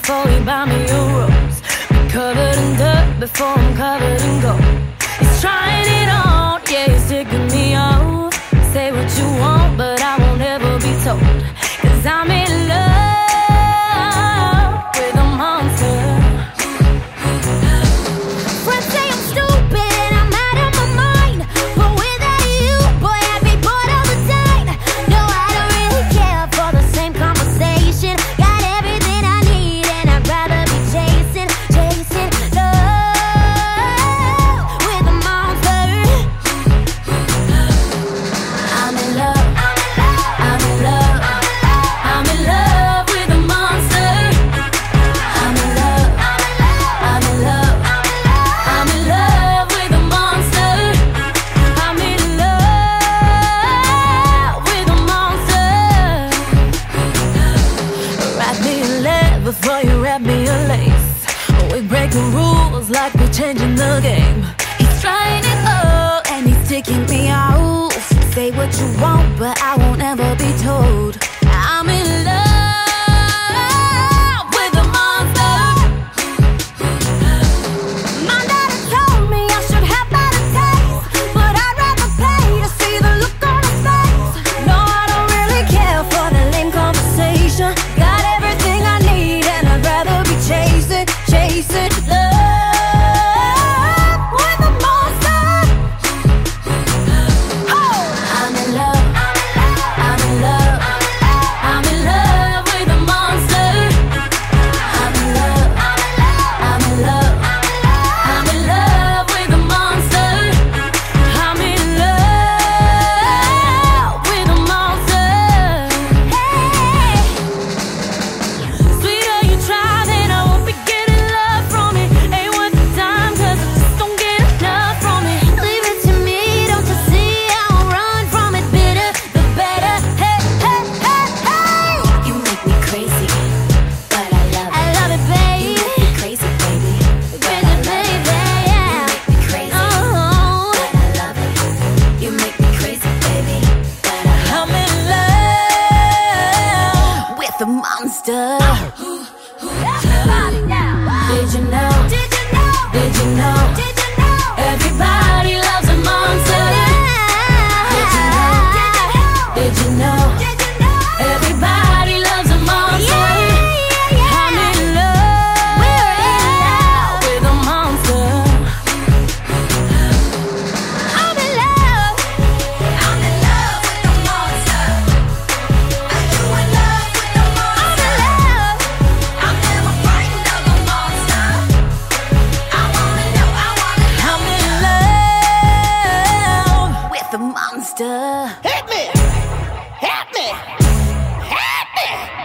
before he buy me a rose. Be covered in dirt before I'm covered in gold. He's trying it on, yeah, he's taking me off. Say what you want, but I won't ever be told. 'Cause I'm in love with a monster. Friends say I'm stupid and I'm out of my mind, but without you, boy, I'd be bored all the time. No, I don't really care for the same conversation. Got everything I need and I'd rather be chasing love with a monster. I'm in love, I'm in love, I'm in love with a monster. I'm in love, I'm in love, I'm in love with a monster. I'm in love with a monster. Wrap me in lead before you wrap me in lace. We breaking rules like we're changing the game. He's trying it all and he's taking me out. Say what you want, but I won't ever be told. I'm in love with a monster. My daddy told me I should have better taste, but I'd rather pay to see the look on his face. No, I don't really care for the lame conversation. Got everything I need and I'd rather be chasing love with a monster. Oh, I'm in love, I'm in love, I'm in love with a monster. I'm in love, I'm in love, I'm in love with a monster. I'm in love with a monster. Hey, sweeter you try, then I won't be getting love from it. Ain't worth the time, 'cause I just don't get enough from it. Leave it to me, don't you see? I won't run from it. Bitter, the better. Hey, hey, hey, hey. You make me crazy, but I love I it. love it, You baby. make me crazy, baby, but I Crazy, love it. baby, You yeah. make me crazy, Oh, but I love it. You make me crazy, baby, but I love I'm in love with a monster. Did you know? Did you know? Did you know? Did you know? Everybody loves a monster. Did you know? Did you know? Did you know? Everybody loves a monster. I'm in love. We're in love with a monster. I'm in love. I'm in love with a monster. Are you in love with a monster? I'm in love. I'm never frightened of a monster. I wanna know, I wanna know. I'm in love with a monster. Hit me! Hit me! Hit me!